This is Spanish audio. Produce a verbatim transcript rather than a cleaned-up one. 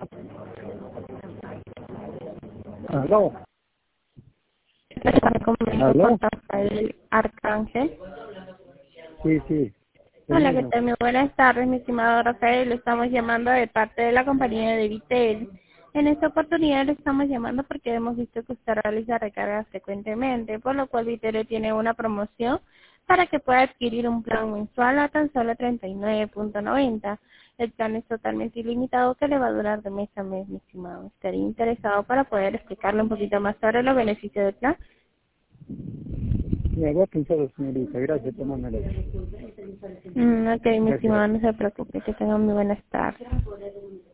Aló. Me comunico ¿Aló? con Rafael Arcángel. Sí, sí. El Hola, ¿qué mismo. tal? Muy buenas tardes, mi estimado Rafael. Le estamos llamando de parte de la compañía de Vitel. En esta oportunidad le estamos llamando porque hemos visto que usted realiza recargas frecuentemente, por lo cual Vitel tiene una promoción para que pueda adquirir un plan mensual a tan solo treinta y nueve punto noventa. El plan es totalmente ilimitado que le va a durar de mes a mes, mi estimado. ¿Estaría interesado para poder explicarle un poquito más sobre los beneficios del plan? Me voy a pensar, señorita. Gracias, tómamelo. Mm, ok, mi Gracias. estimado, no se preocupe, que tenga muy buenas tardes.